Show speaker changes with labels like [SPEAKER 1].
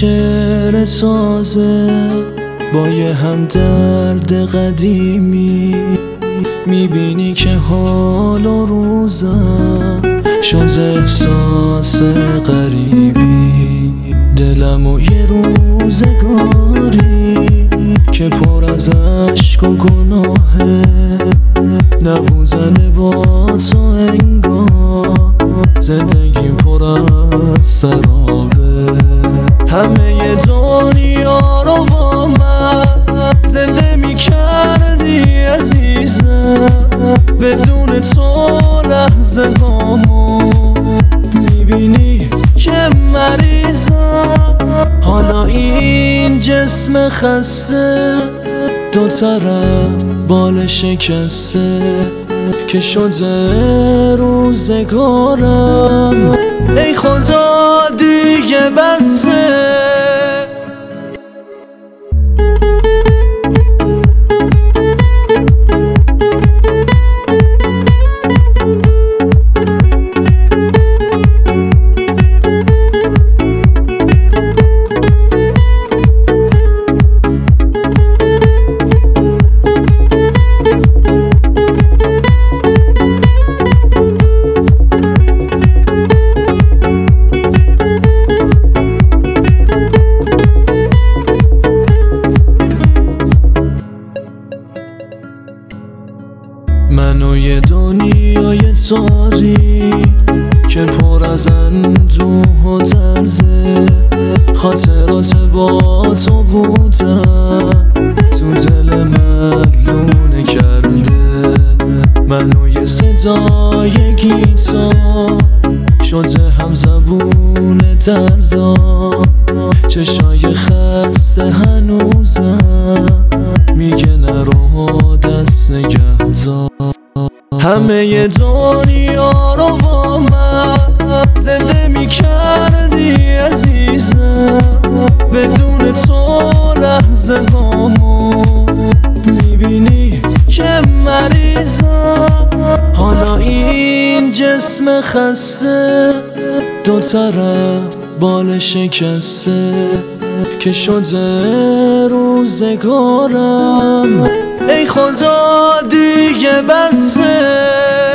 [SPEAKER 1] شعر تازه با یه همدرد قدیمی، میبینی که حال و روزم شد احساس غریبی. دلم و یه روزگاری که پر از عشق و گناهه، نبودن با تو انگار زندگیم پر از سرابه. همه دنیا رو با من زنده میکردی عزیزم، بدون تو لحظه هامو میبینی که مریضم. حالا این جسم خسته دو طرف بال شکسته که شده روزگارم، ای خدا دیگه بسه. من و یه دنیای تاریک که پر از اندوه و درده، خاطرات با تو بودم تو دل من لونه کرده. من و یه صدای گیتار شده هم زبون دردام، چشای خسته هنوزم میگه نرو دست نگهدار. همه دنیا رو با من زنده میکردی عزیزم، بدون تو لحظه هامو میبینی که مریضم. حالا این جسم خسته دو طرف بال شکسته که شده روزگارم، ای خدا دیگه بسه.